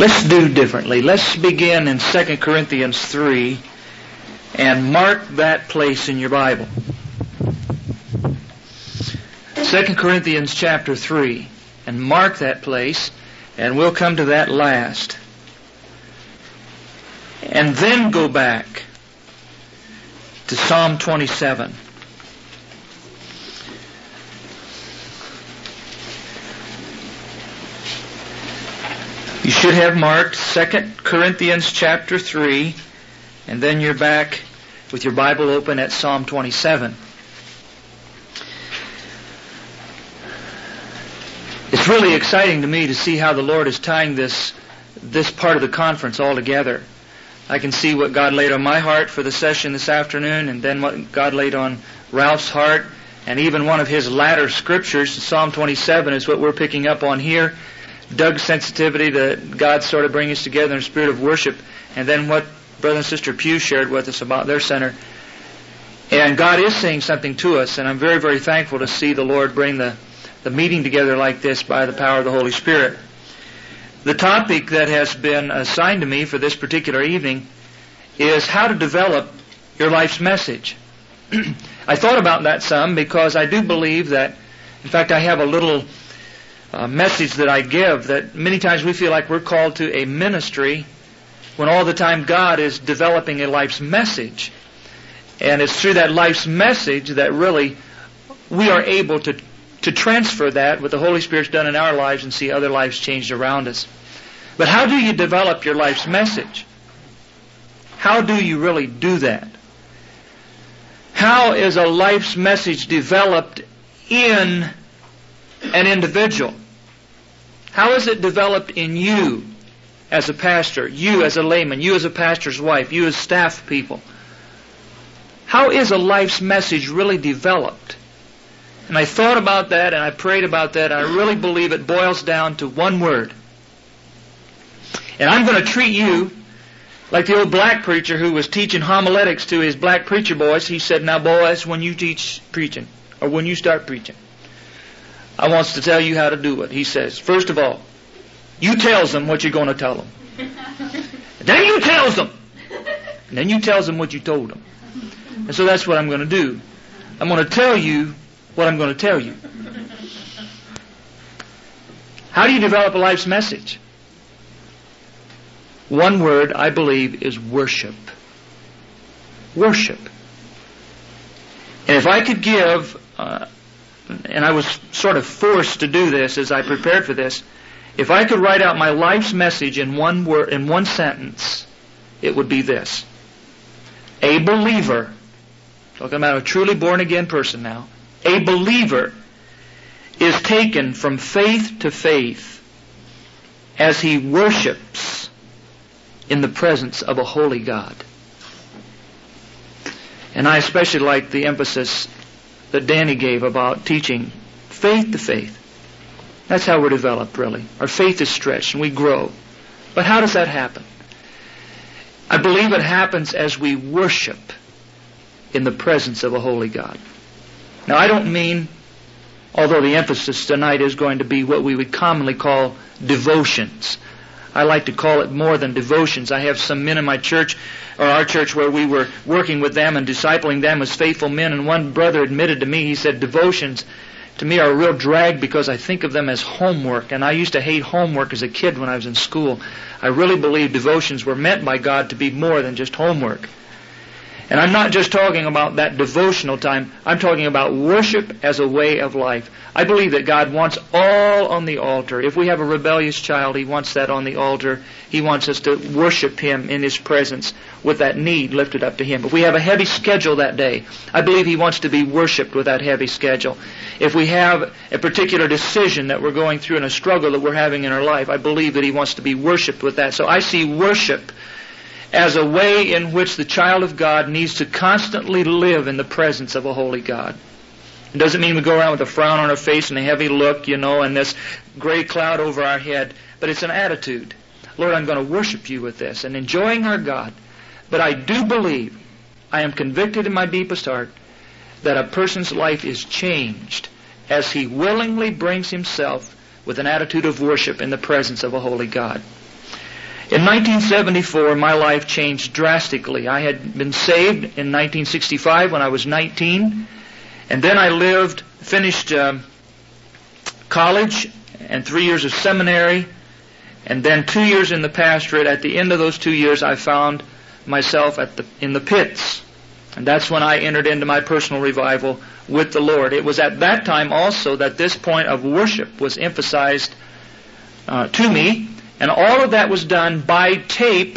Let's do differently. Let's begin in 2 Corinthians 3 and mark that place in your Bible. 2 Corinthians chapter 3, and mark that place, and we'll come to that last. And then go back to Psalm 27. You should have marked 2 Corinthians chapter 3, and then you're back with your Bible open at Psalm 27. It's really exciting to me to see how the Lord is tying this part of the conference all together. I can see what God laid on my heart for the session this afternoon, and then what God laid on Ralph's heart, and even one of his latter scriptures, Psalm 27, is what we're picking up on here. Doug's sensitivity to God sort of bringing us together in a spirit of worship, and then what Brother and Sister Pugh shared with us about their center. And God is saying something to us, and I'm very, very thankful to see the Lord bring the meeting together like this by the power of the Holy Spirit. The topic that has been assigned to me for this particular evening is how to develop your life's message. I thought about that some because I do believe that, in fact, I have a little message that I give, that many times we feel like we're called to a ministry when all the time God is developing a life's message. And it's through that life's message that really we are able to transfer that, what the Holy Spirit's done in our lives, and see other lives changed around us. But how do you develop your life's message? How do you really do that? How is a life's message developed in an individual? How is it developed in you as a pastor, you as a layman, you as a pastor's wife, you as staff people? How is a life's message really developed? And I thought about that, and I prayed about that, and I really believe it boils down to one word. And I'm going to treat you like the old black preacher who was teaching homiletics to his black preacher boys. He said, "Now boys, when you teach preaching, or when you start preaching, I wants to tell you how to do it." He says, first of all, you tells them what you're going to tell them. Then you tells them. And then you tells them what you told them. And so that's what I'm going to do. I'm going to tell you what I'm going to tell you. How do you develop a life's message? One word, I believe, is worship. Worship. And if I could give, and I was sort of forced to do this as I prepared for this, if I could write out my life's message in one word, in one sentence, it would be this. A believer, talking about a truly born-again person now, a believer is taken from faith to faith as he worships in the presence of a holy God. And I especially like the emphasis that Danny gave about teaching faith to faith. That's how we're developed, really. Our faith is stretched and we grow. But how does that happen? I believe it happens as we worship in the presence of a holy God. Now, I don't mean, although the emphasis tonight is going to be what we would commonly call devotions. I like to call it more than devotions. I have some men in my church, or our church, where we were working with them and discipling them as faithful men, and one brother admitted to me, he said, devotions to me are a real drag because I think of them as homework, and I used to hate homework as a kid when I was in school. I really believe devotions were meant by God to be more than just homework. And I'm not just talking about that devotional time. I'm talking about worship as a way of life. I believe that God wants all on the altar. If we have a rebellious child, He wants that on the altar. He wants us to worship Him in His presence with that need lifted up to Him. If we have a heavy schedule that day, I believe He wants to be worshipped with that heavy schedule. If we have a particular decision that we're going through and a struggle that we're having in our life, I believe that He wants to be worshipped with that. So I see worship as a way in which the child of God needs to constantly live in the presence of a holy God. It doesn't mean we go around with a frown on our face and a heavy look, and this gray cloud over our head, but it's an attitude. Lord, I'm going to worship You with this, and enjoying our God. But I do believe, I am convicted in my deepest heart, that a person's life is changed as he willingly brings himself with an attitude of worship in the presence of a holy God. In 1974, my life changed drastically. I had been saved in 1965 when I was 19, and then I finished college and 3 years of seminary, and then 2 years in the pastorate. At the end of those 2 years, I found myself in the pits. And that's when I entered into my personal revival with the Lord. It was at that time also that this point of worship was emphasized to me, and all of that was done by tape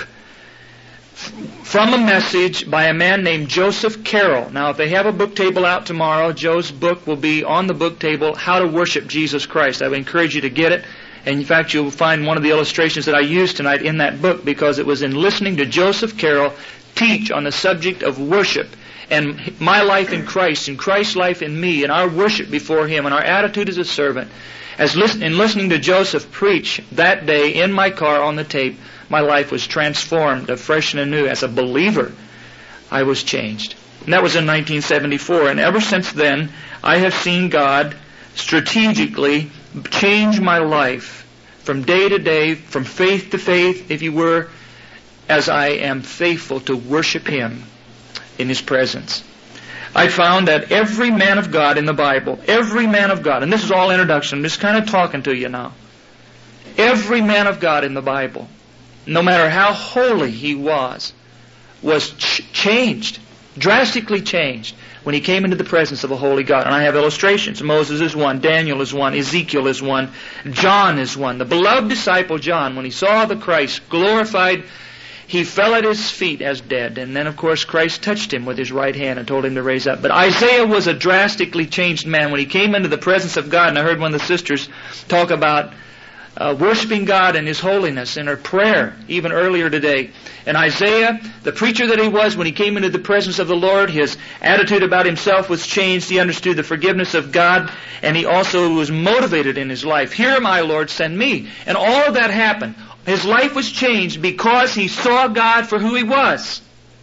from a message by a man named Joseph Carroll. Now, if they have a book table out tomorrow, Joe's book will be on the book table, How to Worship Jesus Christ. I would encourage you to get it. And in fact, you'll find one of the illustrations that I used tonight in that book, because it was in listening to Joseph Carroll teach on the subject of worship and my life in Christ and Christ's life in me and our worship before Him and our attitude as a servant. In listening to Joseph preach that day in my car on the tape, my life was transformed afresh and anew. As a believer, I was changed. And that was in 1974. And ever since then, I have seen God strategically change my life from day to day, from faith to faith, if you were, as I am faithful to worship Him in His presence. I found that every man of God in the Bible, every man of God, and this is all introduction, I'm just kind of talking to you now. Every man of God in the Bible, no matter how holy he was changed, drastically changed, when he came into the presence of a holy God. And I have illustrations. Moses is one, Daniel is one, Ezekiel is one, John is one. The beloved disciple John, when he saw the Christ glorified, he fell at His feet as dead. And then, of course, Christ touched him with His right hand and told him to raise up. But Isaiah was a drastically changed man when he came into the presence of God. And I heard one of the sisters talk about worshiping God in His holiness in her prayer, even earlier today. And Isaiah, the preacher that he was, when he came into the presence of the Lord, his attitude about himself was changed. He understood the forgiveness of God, and he also was motivated in his life. Here am I, Lord, send me. And all of that happened. His life was changed because he saw God for who He was.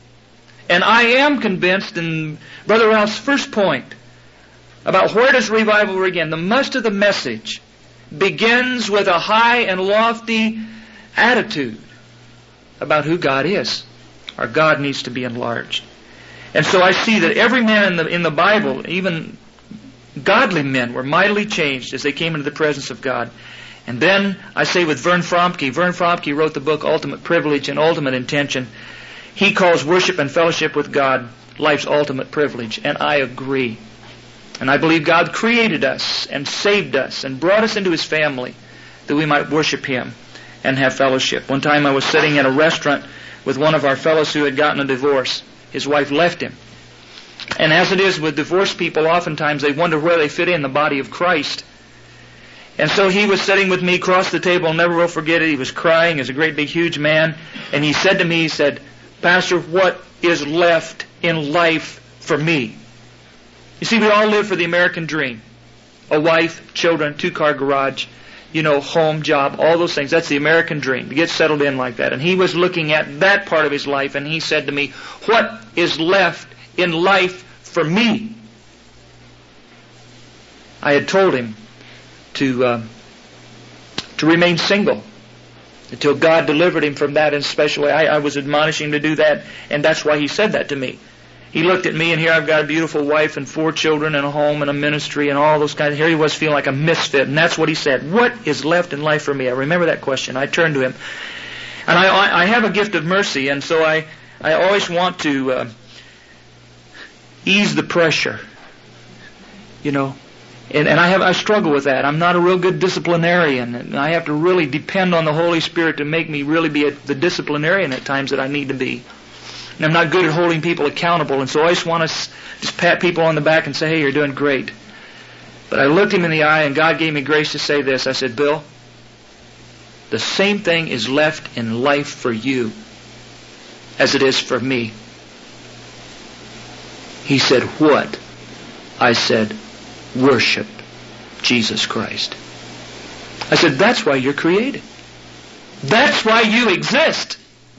And I am convinced, in Brother Ralph's first point, about where does revival begin? The must of the message begins with a high and lofty attitude about who God is. Our God needs to be enlarged. And so I see that every man in the Bible, even godly men, were mightily changed as they came into the presence of God. And then I say with Vern Fromke wrote the book Ultimate Privilege and Ultimate Intention. He calls worship and fellowship with God life's ultimate privilege, and I agree. And I believe God created us and saved us and brought us into His family that we might worship Him and have fellowship. One time I was sitting at a restaurant with one of our fellows who had gotten a divorce. His wife left him. And as it is with divorced people, oftentimes they wonder where they fit in the body of Christ. And so he was sitting with me across the table. I'll never will forget it. He was crying. He was a great big huge man. And he said to me, he said, "Pastor, what is left in life for me?" You see, we all live for the American dream. A wife, children, 2-car garage, home, job, all those things. That's the American dream, to get settled in like that. And he was looking at that part of his life, and he said to me, "What is left in life for me?" I had told him to remain single until God delivered him from that in a special way. I was admonishing him to do that, and that's why he said that to me. He looked at me, and here I've got a beautiful wife and 4 children and a home and a ministry and all those kinds. Here he was feeling like a misfit, and that's what he said. What is left in life for me? I remember that question. I turned to him, and I have a gift of mercy, and so I always want to ease the pressure, And I struggle with that. I'm not a real good disciplinarian, and I have to really depend on the Holy Spirit to make me really be the disciplinarian at times that I need to be. And I'm not good at holding people accountable, and so I just want to just pat people on the back and say, "Hey, you're doing great." But I looked him in the eye, and God gave me grace to say this. I said, "Bill, the same thing is left in life for you as it is for me." He said, "What?" I said, "Worship Jesus Christ." I said, "That's why you're created. That's why you exist."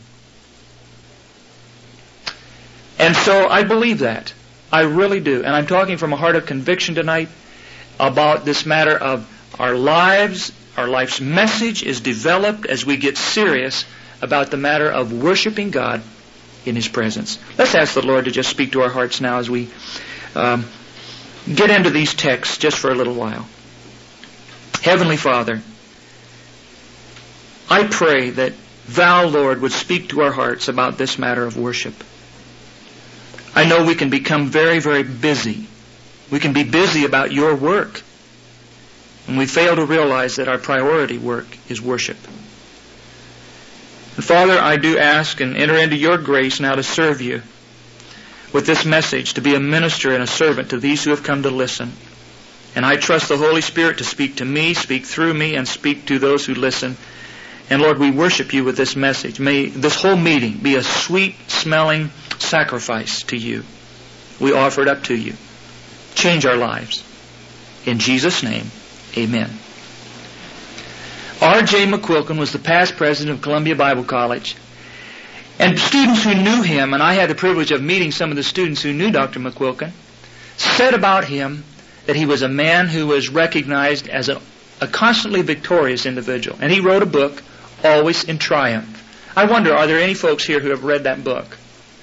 And so I believe that. I really do. And I'm talking from a heart of conviction tonight about this matter of our lives. Our life's message is developed as we get serious about the matter of worshiping God in His presence. Let's ask the Lord to just speak to our hearts now as we get into these texts just for a little while. Heavenly Father, I pray that Thou, Lord, would speak to our hearts about this matter of worship. I know we can become very, very busy. We can be busy about Your work, and we fail to realize that our priority work is worship. And Father, I do ask and enter into Your grace now to serve You with this message, to be a minister and a servant to these who have come to listen. And I trust the Holy Spirit to speak to me, speak through me, and speak to those who listen. And Lord, we worship You with this message. May this whole meeting be a sweet-smelling sacrifice to You. We offer it up to You. Change our lives. In Jesus' name, amen. R.J. McQuilkin was the past president of Columbia Bible College. And students who knew him, and I had the privilege of meeting some of the students who knew Dr. McQuilkin, said about him that he was a man who was recognized as a constantly victorious individual. And he wrote a book, Always in Triumph. I wonder, are there any folks here who have read that book?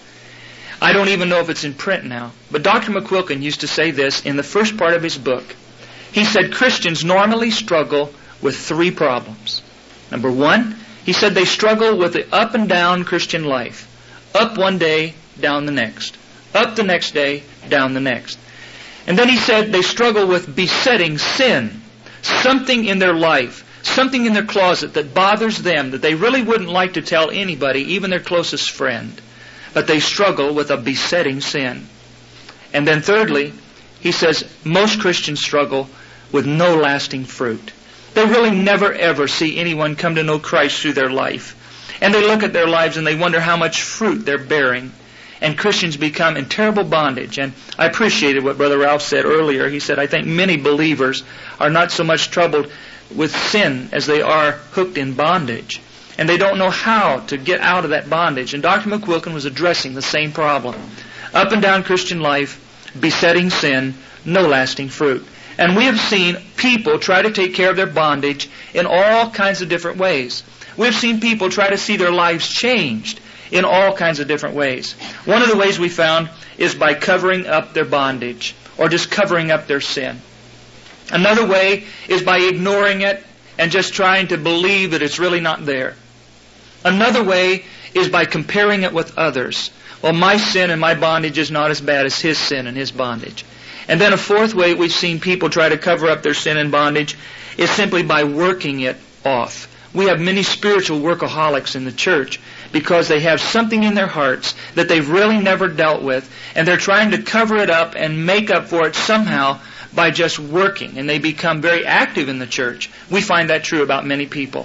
I don't even know if it's in print now. But Dr. McQuilkin used to say this in the first part of his book. He said Christians normally struggle with 3 problems. Number 1, he said they struggle with the up and down Christian life. Up one day, down the next. Up the next day, down the next. And then he said they struggle with besetting sin. Something in their life, something in their closet that bothers them that they really wouldn't like to tell anybody, even their closest friend. But they struggle with a besetting sin. And then thirdly, he says most Christians struggle with no lasting fruit. They really never ever see anyone come to know Christ through their life. And they look at their lives and they wonder how much fruit they're bearing. And Christians become in terrible bondage. And I appreciated what Brother Ralph said earlier. He said, I think many believers are not so much troubled with sin as they are hooked in bondage. And they don't know how to get out of that bondage. And Dr. McQuilkin was addressing the same problem. Up and down Christian life, besetting sin, no lasting fruit. And we have seen people try to take care of their bondage in all kinds of different ways. We've seen people try to see their lives changed in all kinds of different ways. One of the ways we found is by covering up their bondage or just covering up their sin. Another way is by ignoring it and just trying to believe that it's really not there. Another way is by comparing it with others. Well, my sin and my bondage is not as bad as his sin and his bondage. And then a fourth way we've seen people try to cover up their sin and bondage is simply by working it off. We have many spiritual workaholics in the church because they have something in their hearts that they've really never dealt with, and they're trying to cover it up and make up for it somehow by just working, and they become very active in the church. We find that true about many people.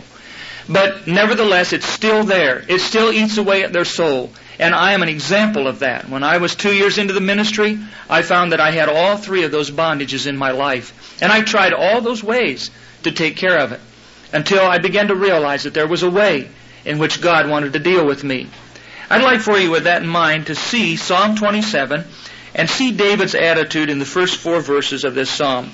But nevertheless, it's still there. It still eats away at their soul. And I am an example of that. When I was 2 years into the ministry, I found that I had all 3 of those bondages in my life. And I tried all those ways to take care of it until I began to realize that there was a way in which God wanted to deal with me. I'd like for you with that in mind to see Psalm 27 and see David's attitude in the first 4 verses of this psalm.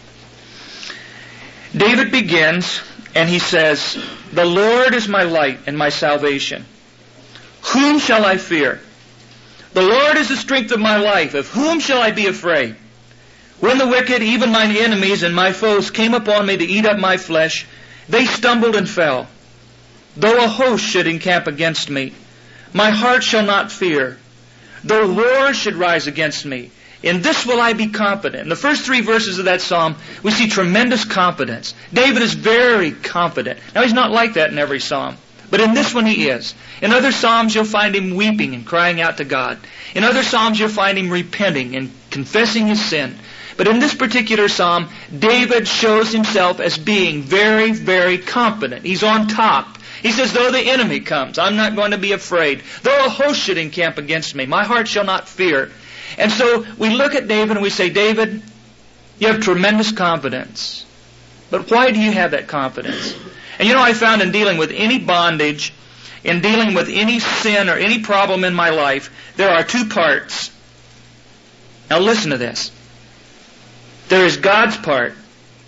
David begins and he says, "The Lord is my light and my salvation. Whom shall I fear? The Lord is the strength of my life. Of whom shall I be afraid? When the wicked, even mine enemies and my foes, came upon me to eat up my flesh, they stumbled and fell. Though a host should encamp against me, my heart shall not fear. Though war should rise against me, in this will I be confident." In the first 3 verses of that psalm, we see tremendous confidence. David is very confident. Now, he's not like that in every psalm, but in this one he is. In other psalms, you'll find him weeping and crying out to God. In other psalms, you'll find him repenting and confessing his sin. But in this particular psalm, David shows himself as being very, very confident. He's on top. He says, though the enemy comes, I'm not going to be afraid. Though a host should encamp against me, my heart shall not fear. And so we look at David and we say, David, you have tremendous confidence. But why do you have that confidence? And you know, I found in dealing with any bondage, in dealing with any sin or any problem in my life, there are 2 parts. Now listen to this. There is God's part,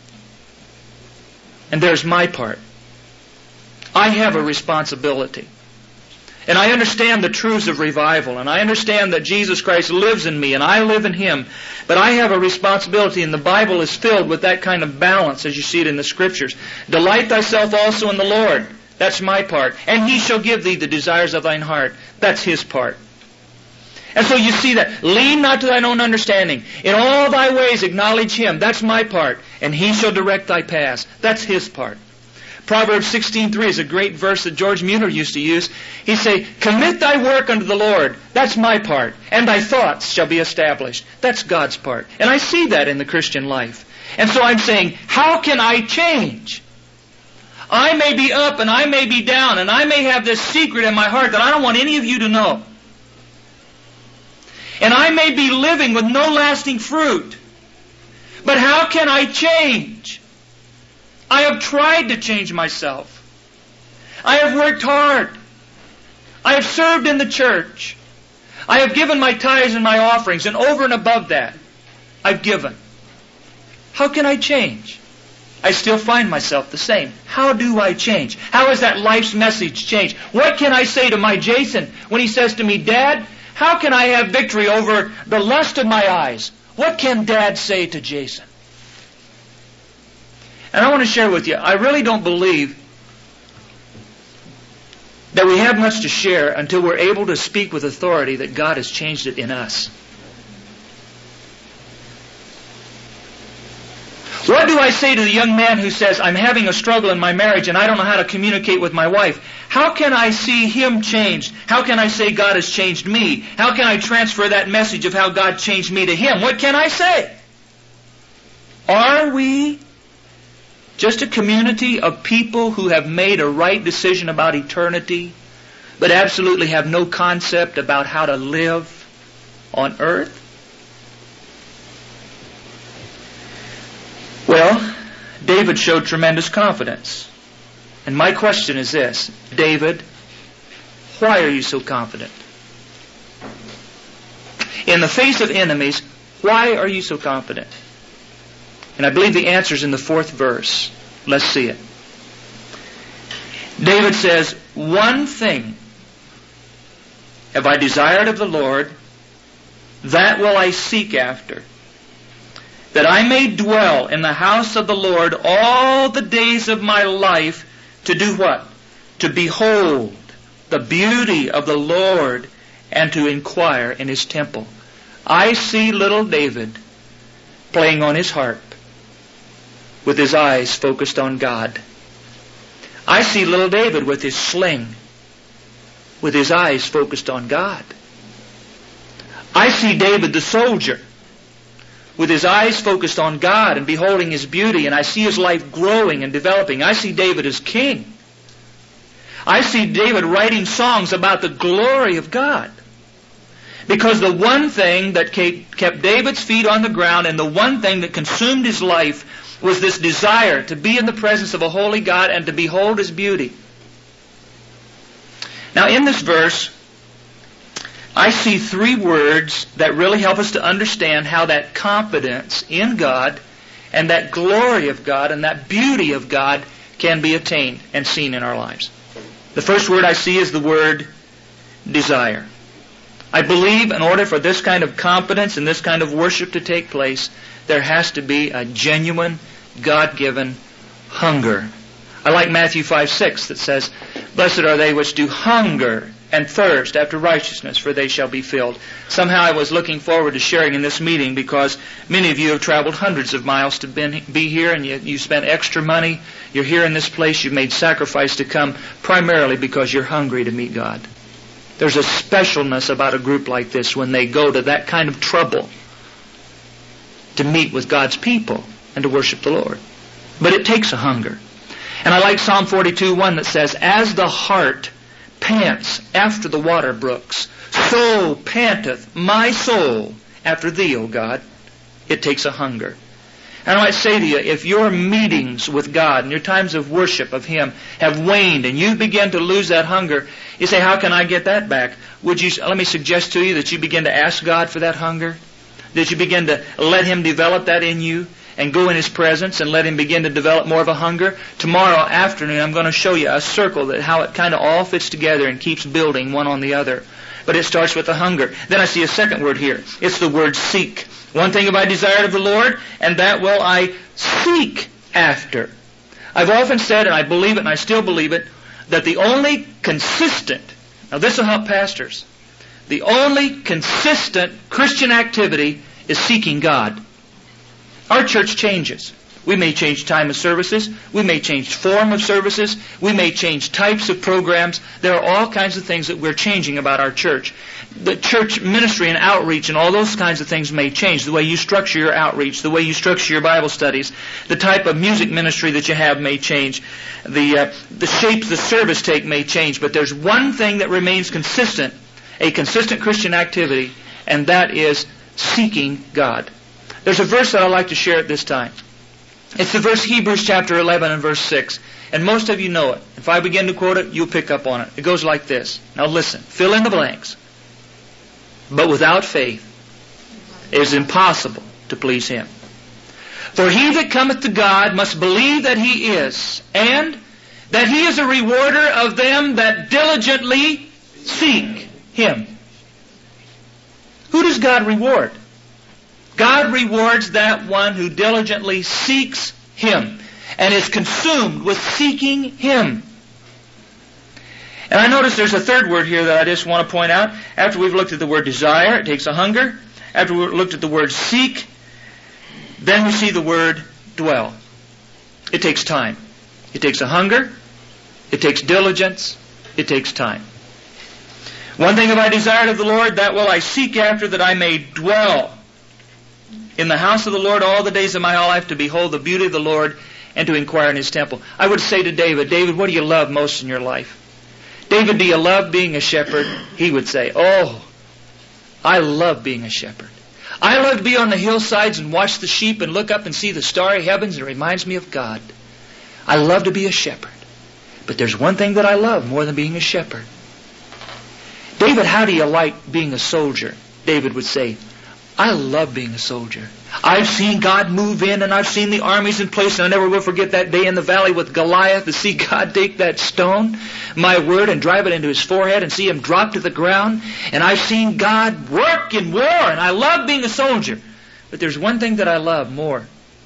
and there's my part. I have a responsibility. and I understand the truths of revival, and I understand that Jesus Christ lives in me, and I live in Him, but I have a responsibility, and the Bible is filled with that kind of balance as you see it in the Scriptures. Delight thyself also in the Lord. That's my part. And He shall give thee the desires of thine heart. That's His part. And so you see that. Lean not to thine own understanding. In all thy ways acknowledge Him. That's my part. And He shall direct thy paths. That's His part. Proverbs 16:3 is a great verse that George Mueller used to use. He say, commit thy work unto the Lord. That's my part. And thy thoughts shall be established. That's God's part. And I see that in the Christian life. And so I'm saying, how can I change? I may be up and I may be down, and I may have this secret in my heart that I don't want any of you to know. And I may be living with no lasting fruit. But how can I change? I have tried to change myself. I have worked hard. I have served in the church. I have given my tithes and my offerings, and over and above that, I've given. How can I change? I still find myself the same. How do I change? How has that life's message changed? What can I say to my Jason when he says to me, Dad, how can I have victory over the lust of my eyes? What can Dad say to Jason? And I want to share with you, I really don't believe that we have much to share until we're able to speak with authority that God has changed it in us. What do I say to the young man who says, I'm having a struggle in my marriage and I don't know how to communicate with my wife? How can I see him changed? How can I say God has changed me? How can I transfer that message of how God changed me to him? What can I say? Are we just a community of people who have made a right decision about eternity, but absolutely have no concept about how to live on earth? Well, David showed tremendous confidence. And my question is this, David, why are you so confident? In the face of enemies, why are you so confident? And I believe the answer is in the 4th verse. Let's see it. David says, one thing have I desired of the Lord, that will I seek after, that I may dwell in the house of the Lord all the days of my life, to do what? To behold the beauty of the Lord and to inquire in His temple. I see little David playing on his harp with his eyes focused on God. I see little David with his sling with his eyes focused on God. I see David the soldier with his eyes focused on God and beholding His beauty, and I see his life growing and developing. I see David as king. I see David writing songs about the glory of God. Because the one thing that kept David's feet on the ground and the one thing that consumed his life was this desire to be in the presence of a holy God and to behold His beauty. Now in this verse, I see 3 words that really help us to understand how that confidence in God and that glory of God and that beauty of God can be attained and seen in our lives. The first word I see is the word desire. I believe in order for this kind of confidence and this kind of worship to take place, there has to be a genuine, God-given hunger. I like Matthew 5:6 that says, blessed are they which do hunger and thirst after righteousness, for they shall be filled. Somehow I was looking forward to sharing in this meeting because many of you have traveled hundreds of miles to be here, and you spent extra money. You're here in this place. You've made sacrifice to come primarily because you're hungry to meet God. There's a specialness about a group like this when they go to that kind of trouble to meet with God's people and to worship the Lord. But it takes a hunger. And I like Psalm 42:1 that says, as the hart pants after the water brooks, so panteth my soul after Thee, O God. It takes a hunger. And I might say to you, if your meetings with God and your times of worship of Him have waned and you begin to lose that hunger, you say, how can I get that back? Let me suggest to you that you begin to ask God for that hunger, that you begin to let Him develop that in you, and go in His presence and let Him begin to develop more of a hunger. Tomorrow afternoon I'm going to show you a circle, that how it kind of all fits together and keeps building one on the other. But it starts with a hunger. Then I see a second word here. It's the word seek. One thing have I desired of the Lord, and that will I seek after. I've often said, and I believe it, and I still believe it, that the only consistent, now this will help pastors, the only consistent Christian activity is seeking God. Our church changes. We may change time of services. We may change form of services. We may change types of programs. There are all kinds of things that we're changing about our church. The church ministry and outreach and all those kinds of things may change. The way you structure your outreach, the way you structure your Bible studies, the type of music ministry that you have may change. The shape the service take may change. But there's one thing that remains consistent, a consistent Christian activity, and that is seeking God. There's a verse that I'd like to share at this time. It's the verse Hebrews chapter 11 and verse 6. And most of you know it. If I begin to quote it, you'll pick up on it. It goes like this. Now listen, fill in the blanks. But without faith it is impossible to please Him. For he that cometh to God must believe that He is, and that He is a rewarder of them that diligently seek Him. Who does God reward? God rewards that one who diligently seeks Him and is consumed with seeking Him. And I notice there's a third word here that I just want to point out. After we've looked at the word desire, it takes a hunger. After we've looked at the word seek, then we see the word dwell. It takes time. It takes a hunger. It takes diligence. It takes time. One thing have I desired of the Lord, that will I seek after, that I may dwell in the house of the Lord all the days of my life, to behold the beauty of the Lord and to inquire in His temple. I would say to David, David, what do you love most in your life? David, do you love being a shepherd? He would say, oh, I love being a shepherd. I love to be on the hillsides and watch the sheep and look up and see the starry heavens. It reminds me of God. I love to be a shepherd. But there's one thing that I love more than being a shepherd. David, how do you like being a soldier? David would say, I love being a soldier. I've seen God move in, and I've seen the armies in place, and I never will forget that day in the valley with Goliath, to see God take that stone, my word, and drive it into his forehead and see him drop to the ground. And I've seen God work in war, and I love being a soldier. But there's one thing that I love more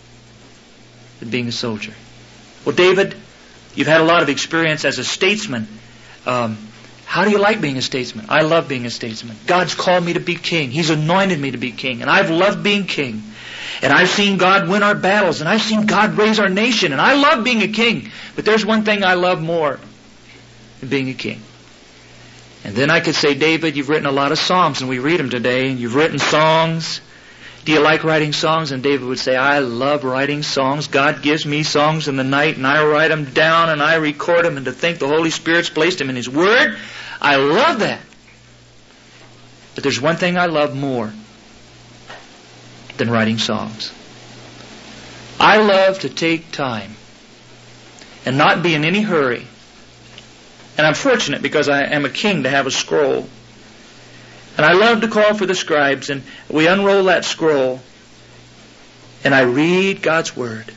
than being a soldier. Well, David, you've had a lot of experience as a statesman. How do you like being a statesman? I love being a statesman. God's called me to be king. He's anointed me to be king. And I've loved being king. And I've seen God win our battles. And I've seen God raise our nation. And I love being a king. But there's one thing I love more than being a king. And then I could say, David, you've written a lot of psalms, and we read them today. And you've written songs. Do you like writing songs? And David would say, I love writing songs. God gives me songs in the night, and I write them down, and I record them. And to think the Holy Spirit's placed them in His Word, I love that. But there's one thing I love more than writing songs. I love to take time and not be in any hurry. And I'm fortunate because I am a king to have a scroll. And I love to call for the scribes, and we unroll that scroll, and I read God's Word.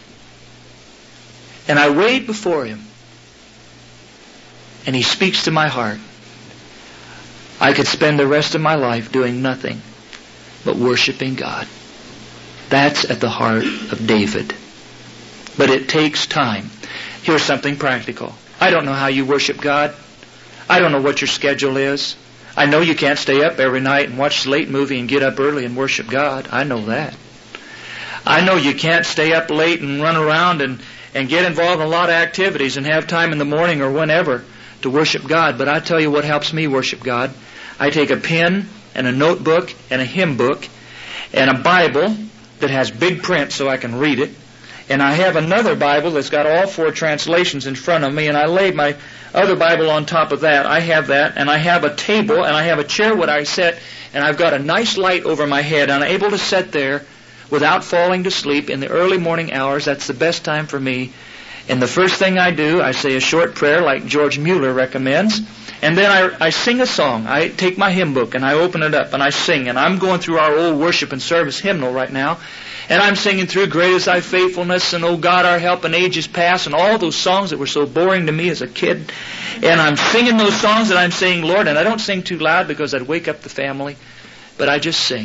And I wait before Him, and He speaks to my heart. I could spend the rest of my life doing nothing but worshiping God. That's at the heart of David. But it takes time. Here's something practical. I don't know how you worship God. I don't know what your schedule is. I know you can't stay up every night and watch the late movie and get up early and worship God. I know that. I know you can't stay up late and run around and get involved in a lot of activities and have time in the morning or whenever to worship God. But I tell you what helps me worship God. I take a pen and a notebook and a hymn book and a Bible that has big print so I can read it. And I have another Bible that's got all 4 translations in front of me, and I lay my other Bible on top of that. I have that, and I have a table, and I have a chair where I sit, and I've got a nice light over my head. I'm able to sit there without falling to sleep in the early morning hours. That's the best time for me. And the first thing I do, I say a short prayer like George Mueller recommends, and then I sing a song. I take my hymn book, and I open it up, and I sing. And I'm going through our old worship and service hymnal right now. And I'm singing through Great Is Thy Faithfulness and Oh God Our Help in Ages Past and all those songs that were so boring to me as a kid. And I'm singing those songs and I'm saying, Lord, and I don't sing too loud because I'd wake up the family, but I just sing.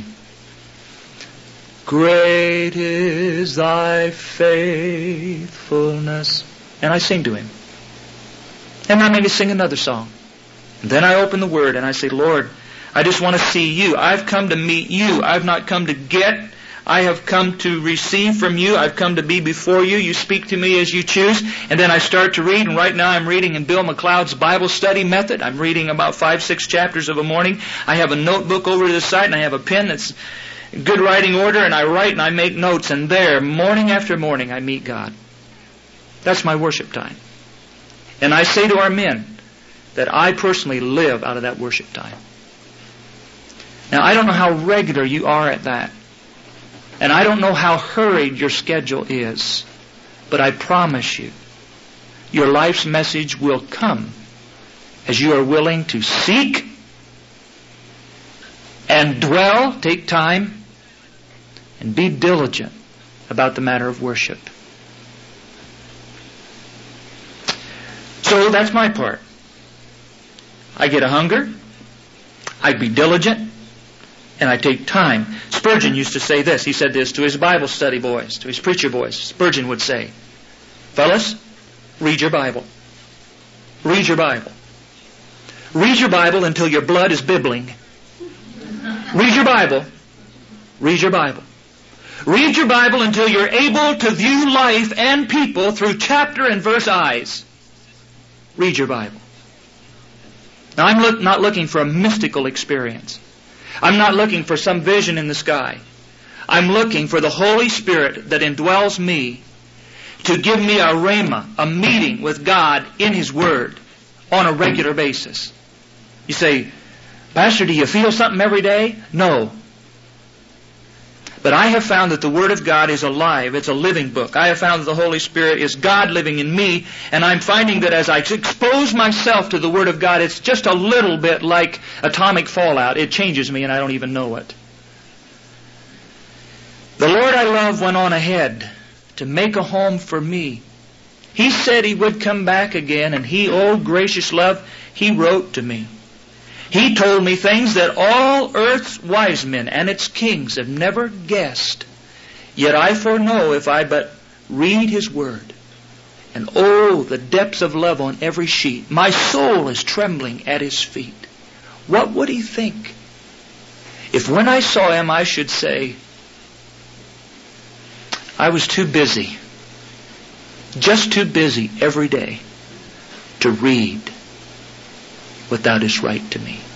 Great is Thy faithfulness. And I sing to Him. And I maybe sing another song. And then I open the Word and I say, Lord, I just want to see You. I've come to meet You. I've not come to get. I have come to receive from You. I've come to be before You. You speak to me as You choose. And then I start to read. And right now I'm reading in Bill McLeod's Bible study method. I'm reading about 5-6 chapters of a morning. I have a notebook over to the side and I have a pen that's good writing order, and I write and I make notes, and there, morning after morning, I meet God. That's my worship time. And I say to our men that I personally live out of that worship time. Now, I don't know how regular you are at that, and I don't know how hurried your schedule is, but I promise you, your life's message will come as you are willing to seek and dwell, take time, and be diligent about the matter of worship. So that's my part. I get a hunger, I be diligent, and I take time. Spurgeon used to say this. He said this to his Bible study boys, to his preacher boys. Spurgeon would say, fellas, read your Bible. Read your Bible. Read your Bible until your blood is bibbling. Read your Bible. Read your Bible. Read your Bible until you're able to view life and people through chapter and verse eyes. Read your Bible. Now, I'm not looking for a mystical experience. I'm not looking for some vision in the sky. I'm looking for the Holy Spirit that indwells me to give me a rhema, a meeting with God in His Word on a regular basis. You say, Pastor, do you feel something every day? No. But I have found that the Word of God is alive. It's a living book. I have found that the Holy Spirit is God living in me, and I'm finding that as I expose myself to the Word of God, it's just a little bit like atomic fallout. It changes me, and I don't even know it. The Lord I love went on ahead to make a home for me. He said He would come back again, and He, oh gracious love, He wrote to me. He told me things that all earth's wise men and its kings have never guessed. Yet I foreknow if I but read His Word. And oh, the depths of love on every sheet. My soul is trembling at His feet. What would He think if when I saw Him I should say, I was too busy, just too busy every day to read what Thou didst write to me.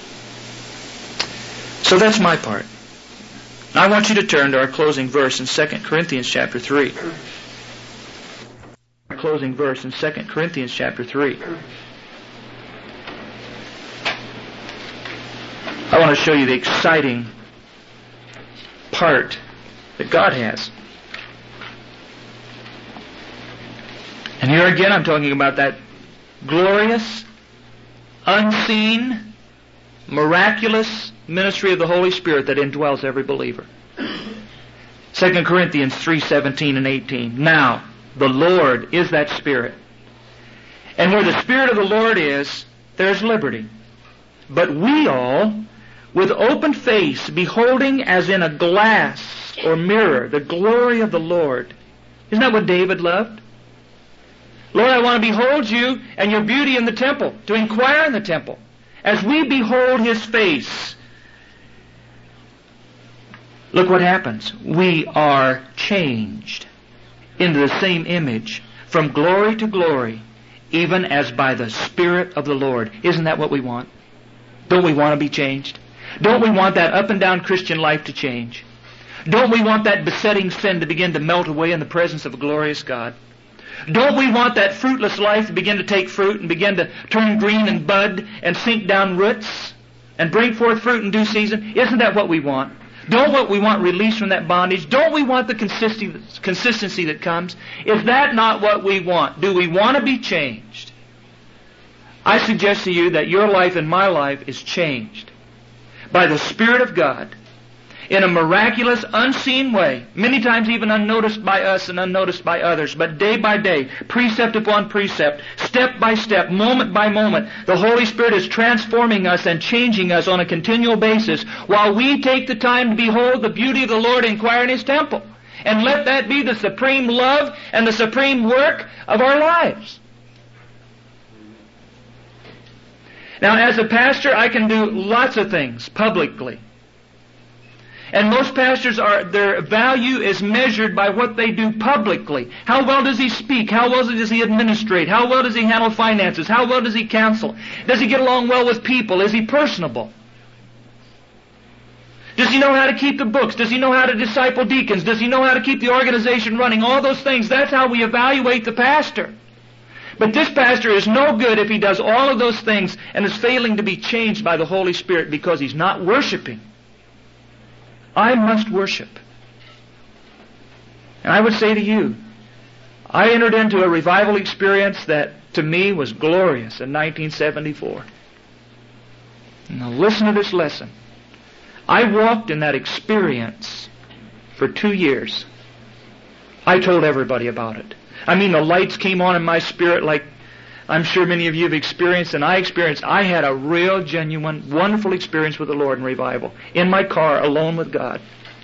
So that's my part. Now I want you to turn to our closing verse in 2 Corinthians chapter 3. Our closing verse in 2 Corinthians chapter 3. I want to show you the exciting part that God has. And here again I'm talking about that glorious, unseen, miraculous ministry of the Holy Spirit that indwells every believer. 2 Corinthians 3:17 and 18. Now, the Lord is that Spirit. And where the Spirit of the Lord is, there's liberty. But we all, with open face, beholding as in a glass or mirror the glory of the Lord. Isn't that what David loved? Lord, I want to behold You and Your beauty in the temple, to inquire in the temple. As we behold His face, look what happens. We are changed into the same image from glory to glory, even as by the Spirit of the Lord. Isn't that what we want? Don't we want to be changed? Don't we want that up and down Christian life to change? Don't we want that besetting sin to begin to melt away in the presence of a glorious God? Don't we want that fruitless life to begin to take fruit and begin to turn green and bud and sink down roots and bring forth fruit in due season? Isn't that what we want? Don't we want release from that bondage? Don't we want the consistency that comes? Is that not what we want? Do we want to be changed? I suggest to you that your life and my life is changed by the Spirit of God. in a miraculous, unseen way, many times even unnoticed by us and unnoticed by others, but day by day, precept upon precept, step by step, moment by moment, the Holy Spirit is transforming us and changing us on a continual basis while we take the time to behold the beauty of the Lord and inquire in His temple. And let that be the supreme love and the supreme work of our lives. Now, as a pastor, I can do lots of things publicly. And most pastors their value is measured by what they do publicly. How well does he speak? How well does he administrate? How well does he handle finances? How well does he counsel? Does he get along well with people? Is he personable? Does he know how to keep the books? Does he know how to disciple deacons? Does he know how to keep the organization running? All those things, that's how we evaluate the pastor. But this pastor is no good if he does all of those things and is failing to be changed by the Holy Spirit because he's not worshiping. I must worship. And I would say to you, I entered into a revival experience that to me was glorious in 1974. Now listen to this lesson. I walked in that experience for 2 years. I told everybody about it. I mean, the lights came on in my spirit like I'm sure many of you have experienced, and I experienced. I had a real, genuine, wonderful experience with the Lord in revival. In my car, alone with God.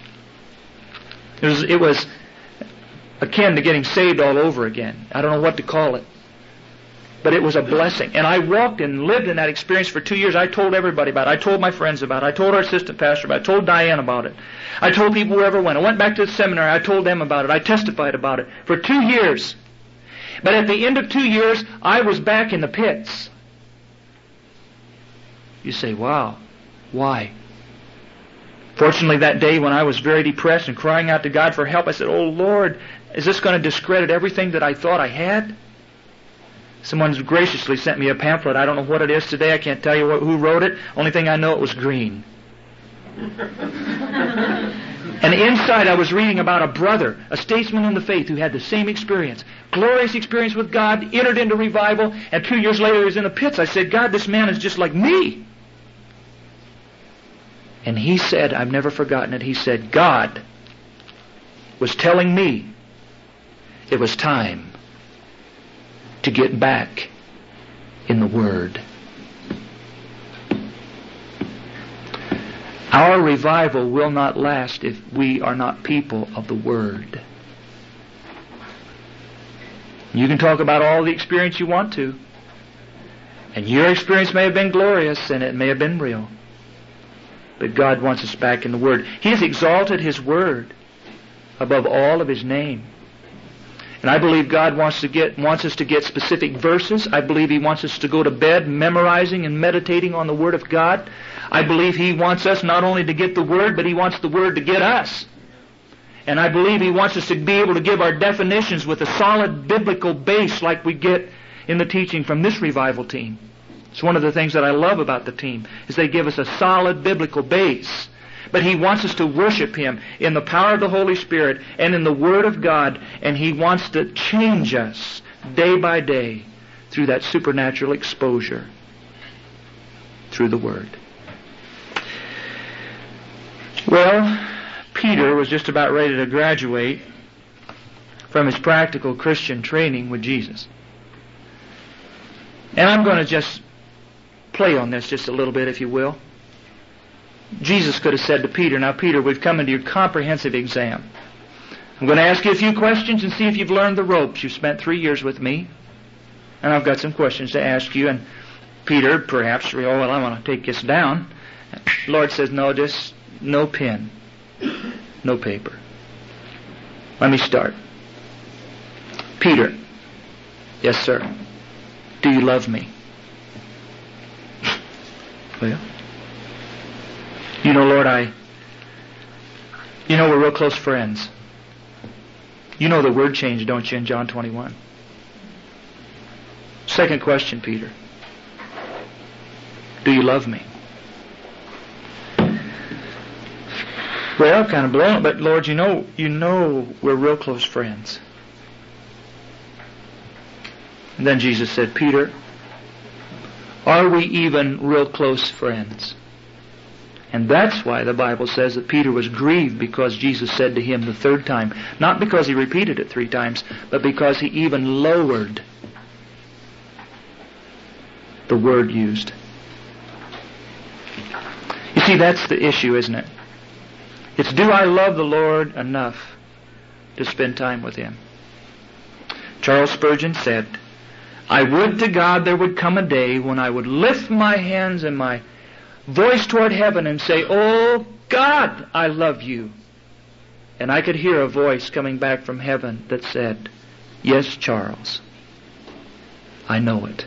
It was akin to getting saved all over again. I don't know what to call it. But it was a blessing. And I walked and lived in that experience for 2 years. I told everybody about it. I told my friends about it. I told our assistant pastor about it. I told Diane about it. I told people wherever I went. I went back to the seminary. I told them about it. I testified about it for 2 years. But at the end of 2 years, I was back in the pits. You say, wow, why? Fortunately, that day when I was very depressed and crying out to God for help, I said, oh Lord, is this going to discredit everything that I thought I had? Someone graciously sent me a pamphlet. I don't know what it is today. I can't tell you who wrote it. Only thing I know, it was green. And inside I was reading about a brother, a statesman in the faith who had the same experience. Glorious experience with God, entered into revival, and 2 years later he was in the pits. I said, God, this man is just like me. And he said, I've never forgotten it, he said, God was telling me it was time to get back in the Word. Our revival will not last if we are not people of the Word. You can talk about all the experience you want to, and your experience may have been glorious and it may have been real, but God wants us back in the Word. He has exalted His Word above all of His name. And I believe God wants us to get specific verses. I believe He wants us to go to bed memorizing and meditating on the Word of God. I believe He wants us not only to get the Word, but He wants the Word to get us. And I believe He wants us to be able to give our definitions with a solid biblical base like we get in the teaching from this revival team. It's one of the things that I love about the team, is they give us a solid biblical base. But He wants us to worship Him in the power of the Holy Spirit and in the Word of God, and He wants to change us day by day through that supernatural exposure through the Word. Well, Peter was just about ready to graduate from his practical Christian training with Jesus. And I'm going to just play on this just a little bit, if you will. Jesus could have said to Peter, now Peter, we've come into your comprehensive exam. I'm going to ask you a few questions and see if you've learned the ropes. You've spent 3 years with me, and I've got some questions to ask you. And Peter, perhaps, I want to take this down. The Lord says, no, just no pen, no paper. Let me start. Peter, yes, sir. Do you love me? Well, you know, Lord, we're real close friends. You know the word change, don't you, in John 21? Second question, Peter. Do you love me? Well, kind of blown, but Lord, you know we're real close friends. And then Jesus said, Peter, are we even real close friends? And that's why the Bible says that Peter was grieved because Jesus said to him the third time, not because he repeated it 3 times, but because he even lowered the word used. You see, that's the issue, isn't it? It's, do I love the Lord enough to spend time with Him? Charles Spurgeon said, I would to God there would come a day when I would lift my hands and my voice toward heaven and say, Oh God, I love you. And I could hear a voice coming back from heaven that said, Yes, Charles, I know it.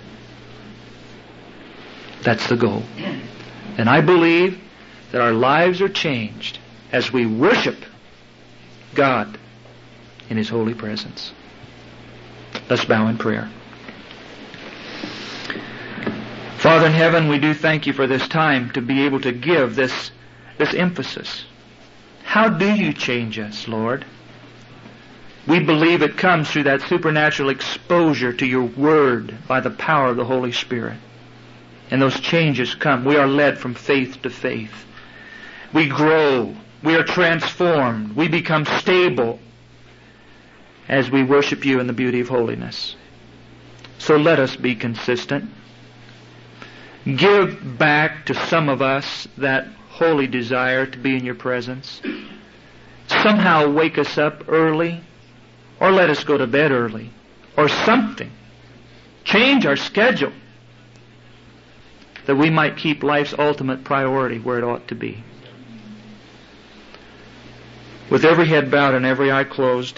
That's the goal. And I believe that our lives are changed as we worship God in His holy presence. Let's bow in prayer. Father in heaven, we do thank You for this time to be able to give this emphasis. How do You change us, Lord? We believe it comes through that supernatural exposure to Your Word by the power of the Holy Spirit. And those changes come. We are led from faith to faith. We grow. We are transformed. We become stable as we worship You in the beauty of holiness. So let us be consistent. Give back to some of us that holy desire to be in Your presence. Somehow wake us up early, or let us go to bed early, or something. Change our schedule, that we might keep life's ultimate priority where it ought to be. With every head bowed and every eye closed,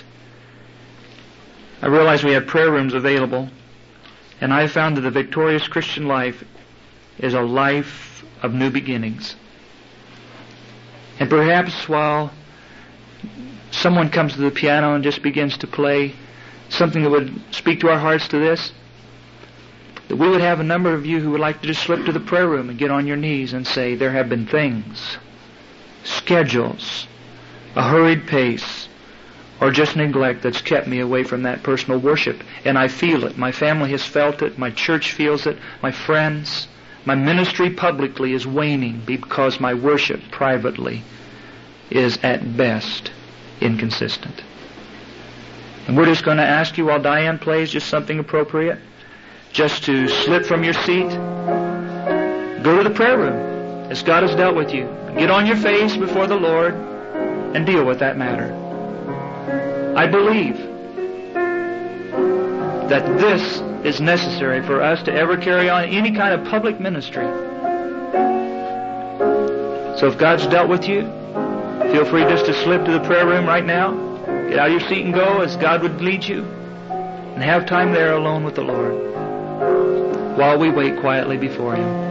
I realize we have prayer rooms available, and I have found that the victorious Christian life is a life of new beginnings. And perhaps while someone comes to the piano and just begins to play something that would speak to our hearts to this, that we would have a number of you who would like to just slip to the prayer room and get on your knees and say, there have been things, schedules, a hurried pace, or just neglect that's kept me away from that personal worship. And I feel it. My family has felt it. My church feels it. My friends. My ministry publicly is waning because my worship privately is at best inconsistent. And we're just going to ask you while Diane plays just something appropriate, just to slip from your seat, go to the prayer room as God has dealt with you. Get on your face before the Lord and deal with that matter. I believe that this is necessary for us to ever carry on any kind of public ministry. So if God's dealt with you, feel free just to slip to the prayer room right now. Get out of your seat and go as God would lead you, and have time there alone with the Lord while we wait quietly before Him.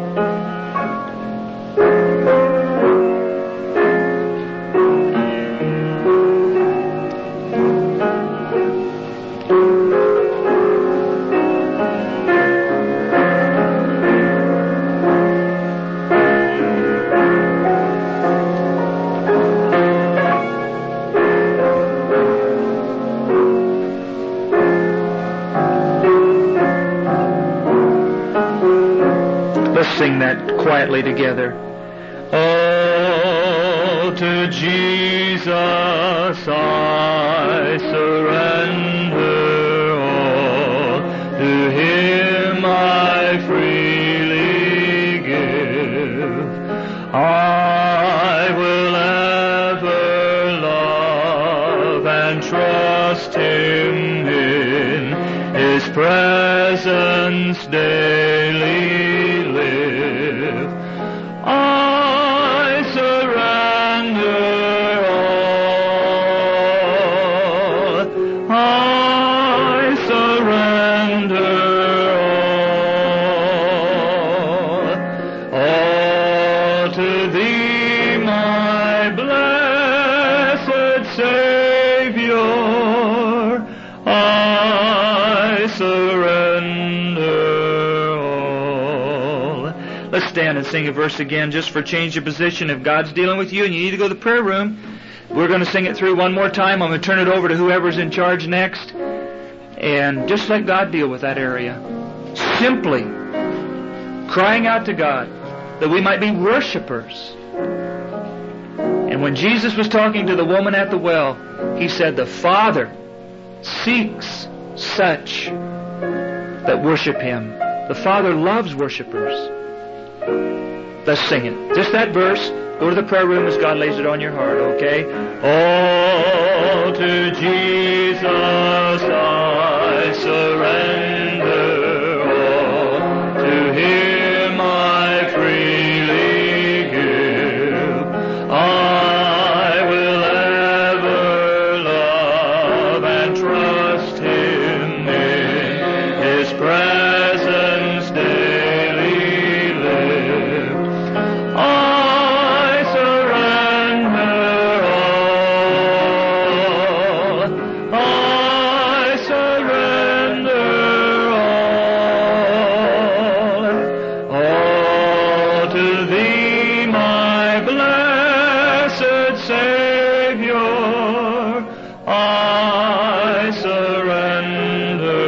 Sing that quietly together. Oh, to Jesus I surrender all. To Him I freely give. I will ever love and trust Him in His presence daily. I surrender all. I surrender all. All to Thee, my blessed Savior. I surrender. Let's stand and sing a verse again just for change of position. If God's dealing with you and you need to go to the prayer room, we're going to sing it through one more time. I'm going to turn it over to whoever's in charge next. And just let God deal with that area. Simply crying out to God that we might be worshipers And when Jesus was talking to the woman at the well, He said, the Father seeks such that worship Him. The Father loves worshipers. Let's sing it. Just that verse. Go to the prayer room as God lays it on your heart, okay? All to Jesus I surrender, all to Him I freely give. I will ever love and trust Him in His presence daily live. I surrender all. I surrender all. All to Thee, my blessed Savior. I surrender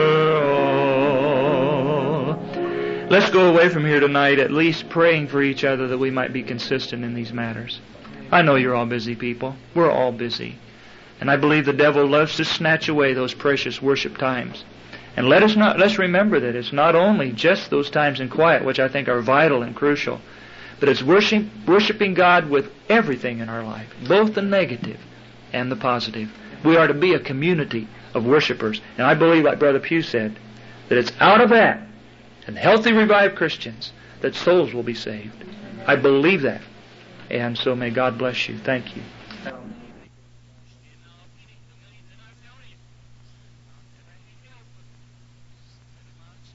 all. Let's go away from here tonight at least praying for each other that we might be consistent in these matters. I know you're all busy people. We're all busy. And I believe the devil loves to snatch away those precious worship times. And let's remember that it's not only just those times in quiet, which I think are vital and crucial, but it's worshiping God with everything in our life, both the negative and the positive. We are to be a community of worshipers. And I believe, like Brother Pugh said, that it's out of that, and healthy revived Christians, that souls will be saved. I believe that. And so may God bless you. Thank you.